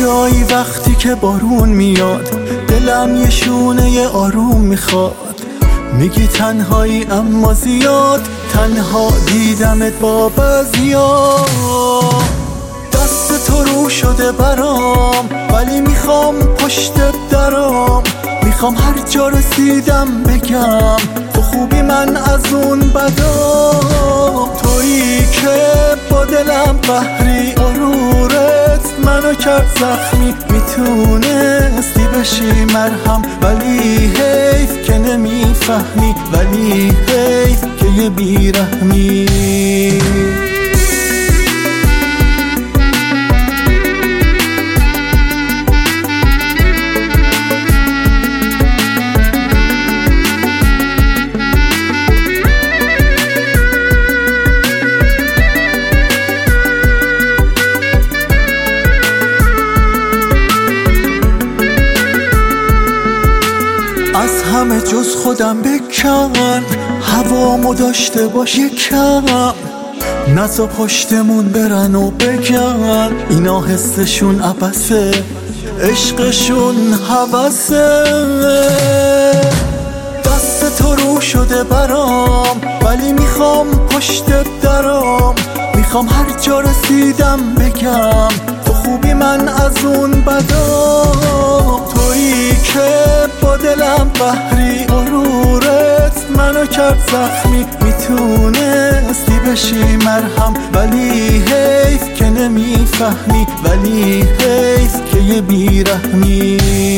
جایی وقتی که بارون میاد دلم یه شونه آروم میخواد. میگی تنهایی اما زیاد تنها دیدمت با بعضیا. دست تو رو شده برام ولی میخوام پشت درام. میخوام هر جا رسیدم بگم تو خوبی من از اون بدام. تویی که با دلم قهری غرورت منو کرد زخمی. میتونستی بشی مرهم ولی حیف که نمیفهمی. ولی حیف که یه بیرحمی. از همه جز خودم بکن هوامو داشته باش یکم. نزا پشتمون برن و بگن اینا حسشون عبثه عشقشون هوسه. دست تو رو شده برام ولی میخوام پشت درام. میخوام هر جا رسیدم بگم تو خوبی من از اون بدام. تویی که با دلم قهری غرورت منو کرد زخمی. میتونستی بشی مرهم ولی حیف که نمیفهمی. ولی حیف که یه بیرحمی.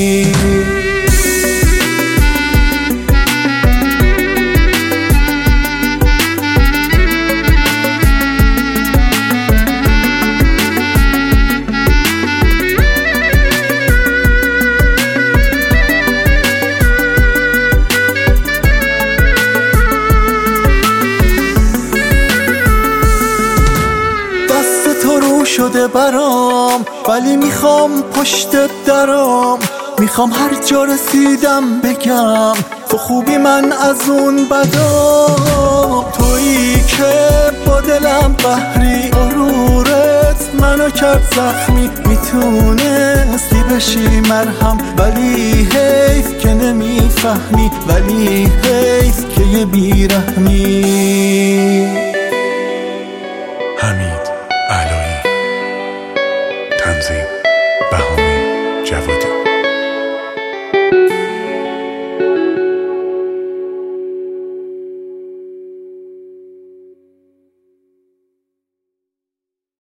شده برام ولی میخوام پشت درام. میخوام هر جا رسیدم بگم تو خوبی من از اون بدام. تویی که با دلم قهری غرورت منو کرد زخمی. میتونستی بشی مرهم ولی حیف که نمیفهمی. ولی حیف که یه بیرحمی.